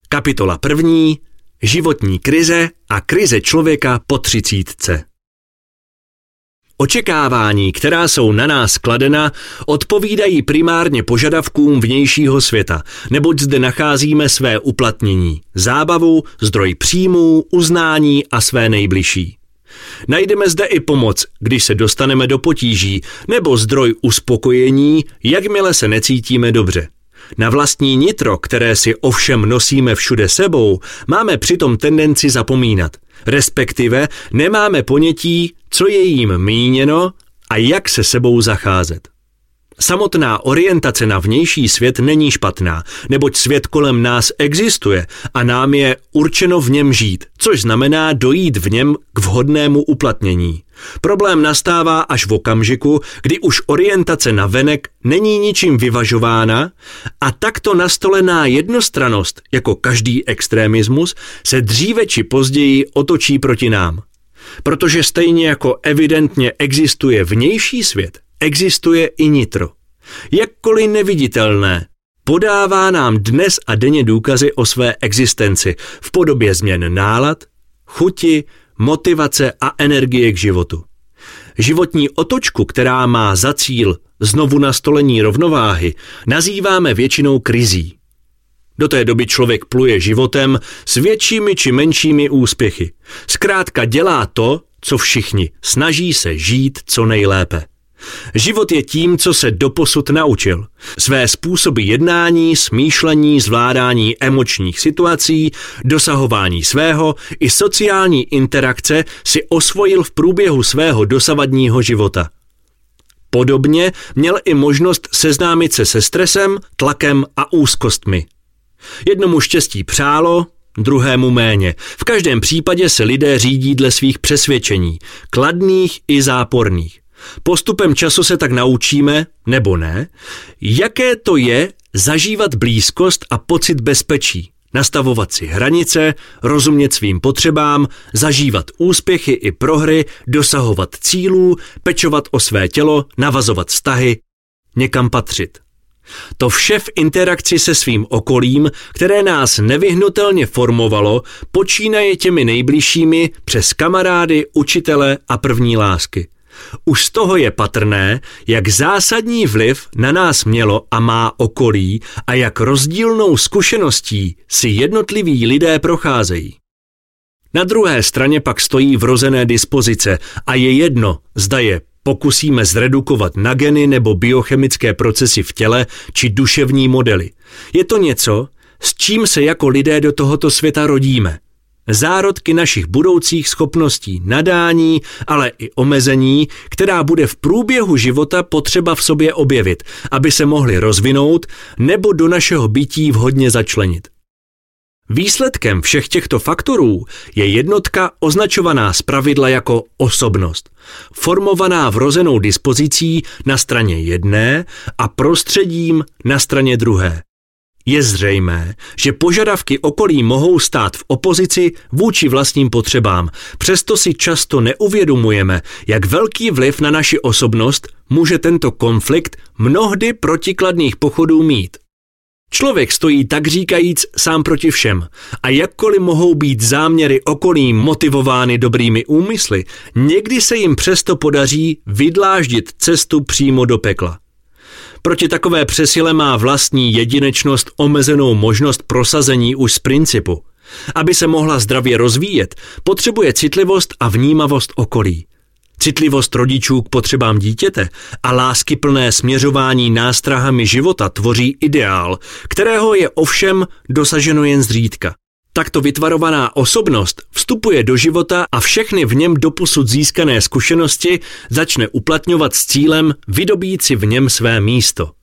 Kapitola 1. Životní krize a krize člověka po 30. Očekávání, která jsou na nás kladena, odpovídají primárně požadavkům vnějšího světa, neboť zde nacházíme své uplatnění, zábavu, zdroj příjmů, uznání a své nejbližší. Najdeme zde i pomoc, když se dostaneme do potíží, nebo zdroj uspokojení, jakmile se necítíme dobře. Na vlastní nitro, které si ovšem nosíme všude sebou, máme přitom tendenci zapomínat, respektive nemáme ponětí, co je jím míněno a jak se sebou zacházet. Samotná orientace na vnější svět není špatná, neboť svět kolem nás existuje a nám je určeno v něm žít, což znamená dojít v něm k vhodnému uplatnění. Problém nastává až v okamžiku, kdy už orientace na venek není ničím vyvažována a takto nastolená jednostrannost, jako každý extremismus, se dříve či později otočí proti nám. Protože stejně jako evidentně existuje vnější svět, existuje i nitro. Jakkoliv neviditelné, podává nám dnes a denně důkazy o své existenci v podobě změn nálad, chuti, motivace a energie k životu. Životní otočku, která má za cíl znovu nastolení rovnováhy, nazýváme většinou krizí. Do té doby člověk pluje životem s většími či menšími úspěchy. Zkrátka dělá to, co všichni, snaží se žít co nejlépe. Život je tím, co se doposud naučil. Své způsoby jednání, smýšlení, zvládání emočních situací, dosahování svého i sociální interakce si osvojil v průběhu svého dosavadního života. Podobně měl i možnost seznámit se se stresem, tlakem a úzkostmi. Jednomu štěstí přálo, druhému méně. V každém případě se lidé řídí dle svých přesvědčení, kladných i záporných. Postupem času se tak naučíme, nebo ne, jaké to je zažívat blízkost a pocit bezpečí, nastavovat si hranice, rozumět svým potřebám, zažívat úspěchy i prohry, dosahovat cílů, pečovat o své tělo, navazovat vztahy, někam patřit. To vše v interakci se svým okolím, které nás nevyhnutelně formovalo, počínaje těmi nejbližšími přes kamarády, učitele a první lásky. Už z toho je patrné, jak zásadní vliv na nás mělo a má okolí a jak rozdílnou zkušeností si jednotliví lidé procházejí. Na druhé straně pak stojí vrozené dispozice a je jedno, zda je pokusíme zredukovat na geny nebo biochemické procesy v těle či duševní modely. Je to něco, s čím se jako lidé do tohoto světa rodíme. Zárodky našich budoucích schopností, nadání, ale i omezení, která bude v průběhu života potřeba v sobě objevit, aby se mohly rozvinout nebo do našeho bytí vhodně začlenit. Výsledkem všech těchto faktorů je jednotka označovaná zpravidla jako osobnost, formovaná vrozenou dispozicí na straně jedné a prostředím na straně druhé. Je zřejmé, že požadavky okolí mohou stát v opozici vůči vlastním potřebám, přesto si často neuvědomujeme, jak velký vliv na naši osobnost může tento konflikt mnohdy protikladných pochodů mít. Člověk stojí tak říkajíc sám proti všem a jakkoliv mohou být záměry okolí motivovány dobrými úmysly, někdy se jim přesto podaří vydláždit cestu přímo do pekla. Proti takové přesile má vlastní jedinečnost omezenou možnost prosazení už z principu. Aby se mohla zdravě rozvíjet, potřebuje citlivost a vnímavost okolí. Citlivost rodičů k potřebám dítěte a láskyplné směřování nástrahami života tvoří ideál, kterého je ovšem dosaženo jen zřídka. Takto vytvarovaná osobnost vstupuje do života a všechny v něm doposud získané zkušenosti začne uplatňovat s cílem vydobít si v něm své místo.